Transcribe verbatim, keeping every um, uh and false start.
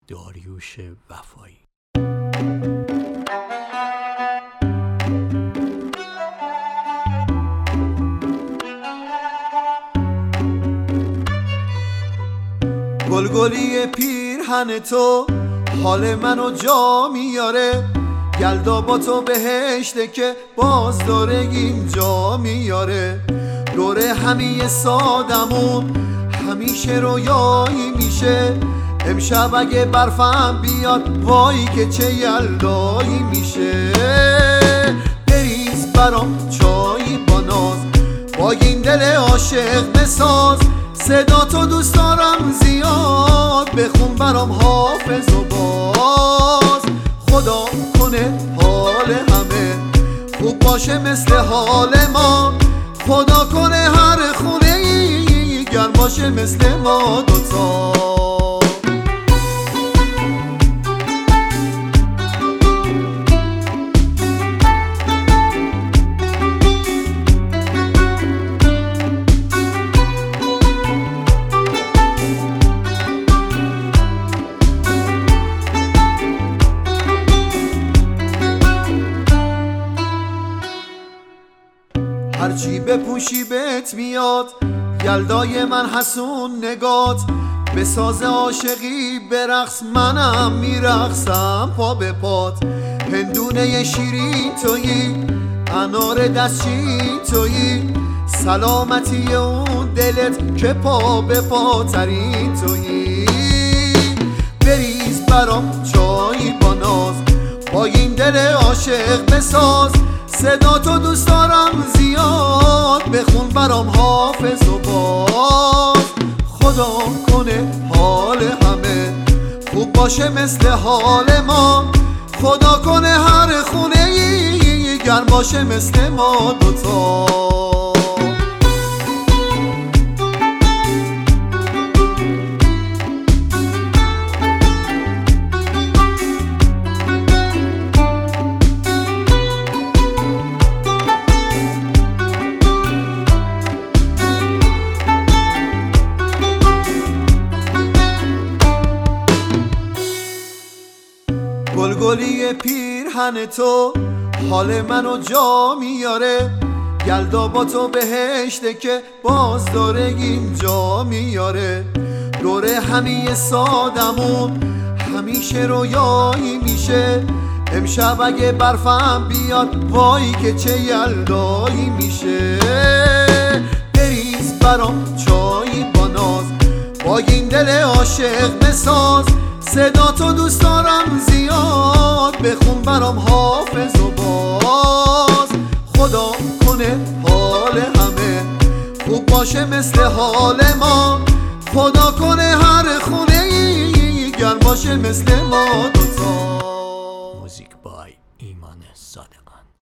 داریوش وفایی. گلگلی پیرهن تو حال منو جا میاره، یلدا با تو بهشته که باز داره اینجا میاره. دوره همی سادمون همیشه رویایی میشه، امشب اگه برفم بیاد وای که چه یلدایی میشه. بریز برام چایی با ناز، با این دل عاشق بساز، صدا تو دوست دارم زیاد، بخون برام حافظ و باز. خدا کنه حال همه خوب باشه مثل حال ما، خدا کنه هر خونه ای گرم باشه مثل ما دوتا. هرچی بپوشی بهت میاد، یلدای من حسون نگات، به ساز عاشقی برقص منم میرقصم پا به پات. هندونه شیرین تویی، انار دستچی تویی، سلامتی اون دلت که پا به پا ترین تویی. بریز برام چایی با ناز، با این دل عاشق بساز، صدا تو دوست دارم زیاد، بخون برام حافظ و باز. خدا کنه حال همه خوب باشه مثل حال ما، خدا کنه هر خونه ای گرم باشه مثل ما دوتا. گلگلی پیرهن تو حال منو جا میاره، یلدا با تو بهشته که باز داره اینجا میاره. دوره همی سادمون همیشه رویایی میشه، امشب اگه برفم بیاد وای که چه یلدایی میشه. بریز برام چایی با ناز، با این دل عاشق بساز، صدا تو دوست دارم زیاد، بخون برام حافظ و باز. خدا کنه حال همه خوب باشه مثل حال ما، خدا کنه هر خونه ای گرم باشه مثل ما دوتا. موزیک بای ایمانه.